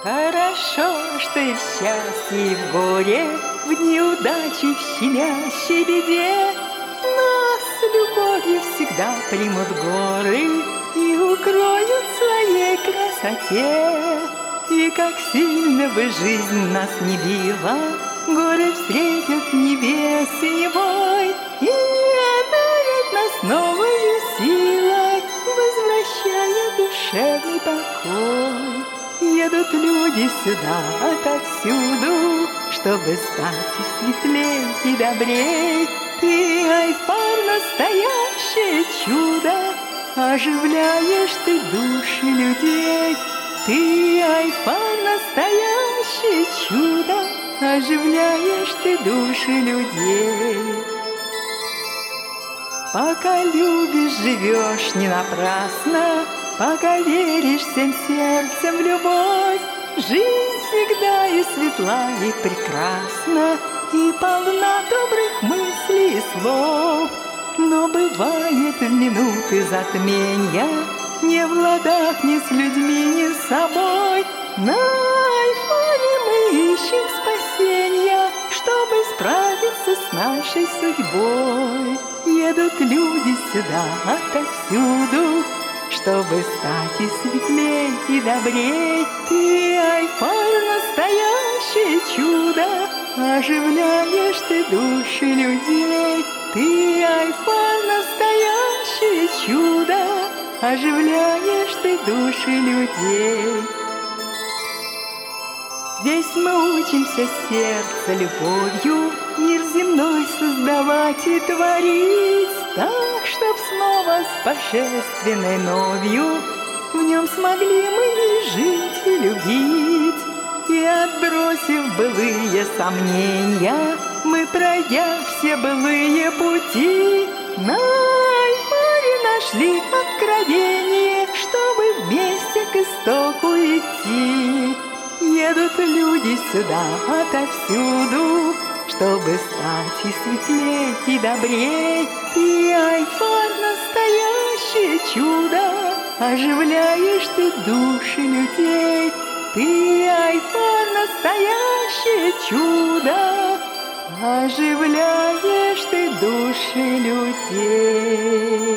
Хорошо, что и в счастье, и в горе, в неудаче, в щемящей беде нас любовью всегда примут горы и укроют в своей красоте. И как сильно бы жизнь нас не била, горы встретят небес синевой и одарят нас новою силой, возвращая душевный покой. Едут люди сюда отовсюду, чтобы стать и светлей, и добрей. Ты, Айфар, настоящее чудо, оживляешь ты души людей. Ты, Айфар, настоящее чудо, оживляешь ты души людей. Пока любишь, живешь не напрасно, пока веришь всем сердцем в любовь, жизнь всегда и светла, и прекрасна, и полна добрых мыслей и слов. Но бывает в минуты затмения, не в ладах ни с людьми, ни с собой. На Айфаре мы ищем спасения, чтобы справиться с нашей судьбой. Едут люди сюда отовсюду, чтобы стать и светлей, и добрей. Ты, Айфар, настоящее чудо, оживляешь ты души людей. Ты, Айфар, настоящее чудо, оживляешь ты души людей. Здесь мы учимся сердце любовью мир земной создавать и творить, так, чтоб снова с божественной новью в нем смогли мы и жить, и любить. И отбросив былые сомнения, мы, пройдя все былые пути, на Айфаре нашли откровение, чтобы вместе к истоку идти. Едут люди сюда отовсюду, чтобы стать и светлей, и добрей. И Айфар, настоящее чудо, оживляешь ты души людей. Ты, Айфар, настоящее чудо, оживляешь ты души людей.